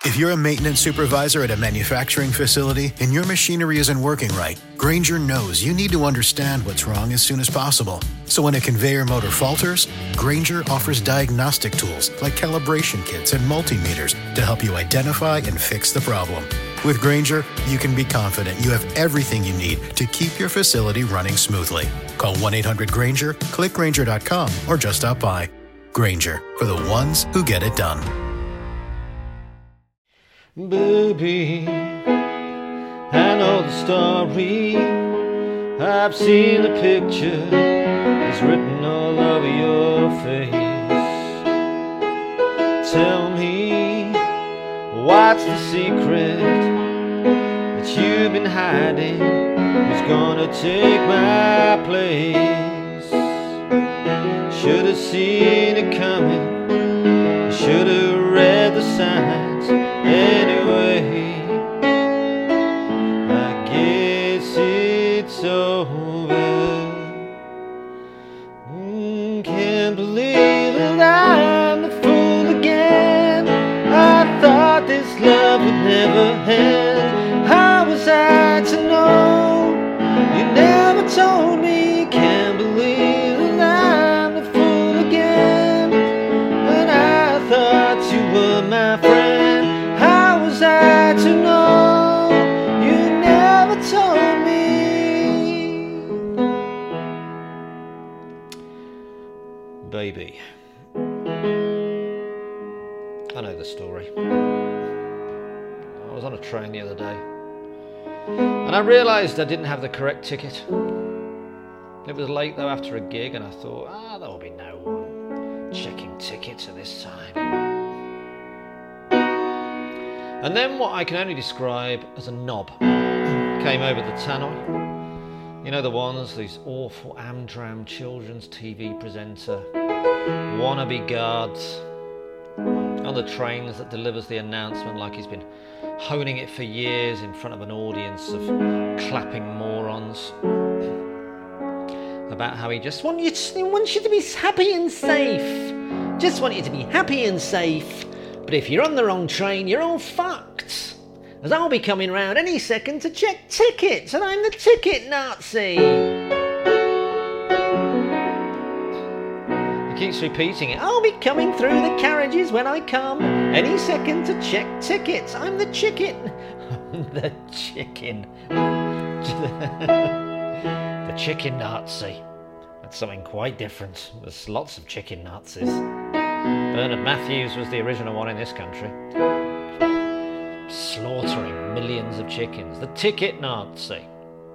If you're a maintenance supervisor at a manufacturing facility and your machinery isn't working right, Grainger knows you need to understand what's wrong as soon as possible. So when a conveyor motor falters, Grainger offers diagnostic tools like calibration kits and multimeters to help you identify and fix the problem. With Grainger, you can be confident you have everything you need to keep your facility running smoothly. Call 1-800-GRAINGER, click Grainger.com, or just stop by. Grainger, for the ones who get it done. Baby, I know the story. I've seen the picture. It's written all over your face. Tell me, what's the secret that you've been hiding? Who's gonna take my place? Should've seen it coming. Should've read the signs. Anyway, I guess it's over. Can't believe that I'm the fool again. I thought this love would never end. How was I to know? You never told me. Can't believe that I'm the fool again. When I thought you were my friend. I to know you never told me. Baby, I know the story. I was on a train the other day and I realised I didn't have the correct ticket. It was late though after a gig and I thought, there will be no one checking tickets at this time. And then what I can only describe as a knob came over the tannoy. You know the ones, these awful Amdram children's TV presenter, wannabe guards on the trains that delivers the announcement like he's been honing it for years in front of an audience of clapping morons about how he just wants you to be happy and safe. Just want you to be happy and safe. But if you're on the wrong train, you're all fucked. As I'll be coming round any second to check tickets, and I'm the ticket Nazi. He keeps repeating it. I'll be coming through the carriages when I come, any second to check tickets. I'm the chicken. The chicken. The chicken Nazi. That's something quite different. There's lots of chicken Nazis. Bernard Matthews was the original one in this country. Slaughtering millions of chickens. The ticket Nazi.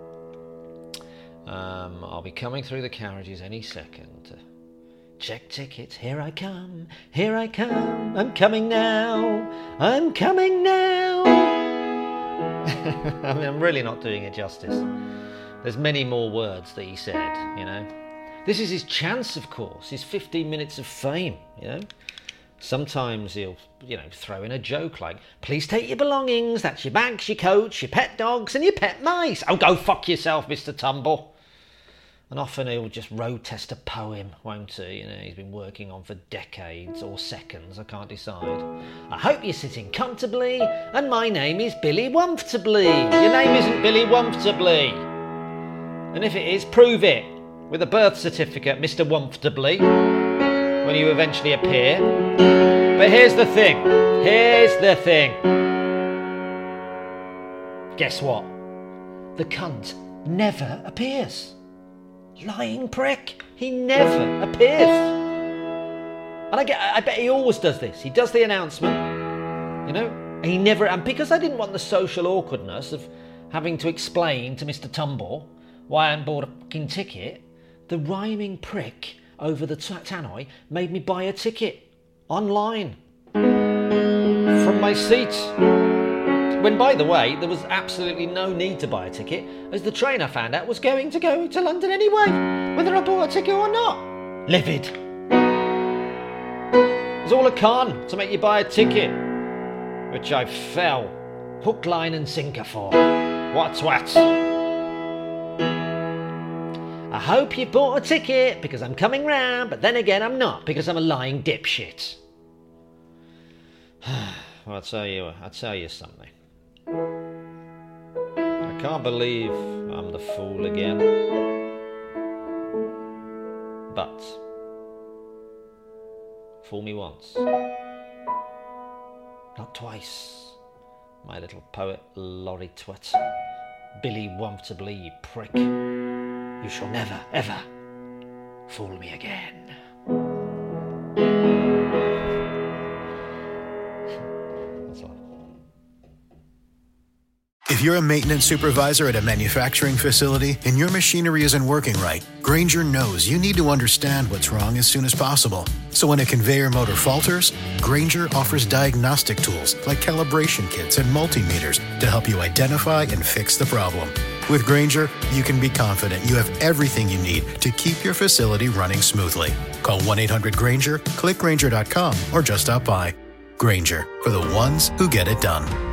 I'll be coming through the carriages any second. Check tickets. Here I come. Here I come. I'm coming now. I'm coming now. I mean, I'm really not doing it justice. There's many more words that he said, you know. This is his chance, of course, his 15 minutes of fame, you know. Sometimes he'll, throw in a joke like, please take your belongings, that's your bags, your coats, your pet dogs and your pet mice. Oh, go fuck yourself, Mr. Tumble. And often he'll just road test a poem, won't he? He's been working on for decades or seconds, I can't decide. I hope you're sitting comfortably, and my name is Billy Womfortably. Your name isn't Billy Womfortably. And if it is, prove it. With a birth certificate, Mr. Womfortably, when you eventually appear. But here's the thing. Guess what? The cunt never appears. Lying prick. He never appears. And I bet he always does this. He does the announcement, and he never... And because I didn't want the social awkwardness of having to explain to Mr. Tumble why I hadn't bought a fucking ticket, the rhyming prick over the tannoy made me buy a ticket online from my seat. When, by the way, there was absolutely no need to buy a ticket, as the train, I found out, was going to go to London anyway, whether I bought a ticket or not. Livid. It was all a con to make you buy a ticket, which I fell hook, line and sinker for. What a twat. I hope you bought a ticket because I'm coming round, but then again I'm not because I'm a lying dipshit. I'll tell you something. I can't believe I'm the fool again. But fool me once, not twice, my little poet lorry twat, Billy Womptably, you prick. You shall never, ever fool me again. That's all. If you're a maintenance supervisor at a manufacturing facility and your machinery isn't working right, Grainger knows you need to understand what's wrong as soon as possible. So when a conveyor motor falters, Grainger offers diagnostic tools like calibration kits and multimeters to help you identify and fix the problem. With Grainger, you can be confident you have everything you need to keep your facility running smoothly. Call 1-800-GRAINGER, click Grainger.com, or just stop by. Grainger, for the ones who get it done.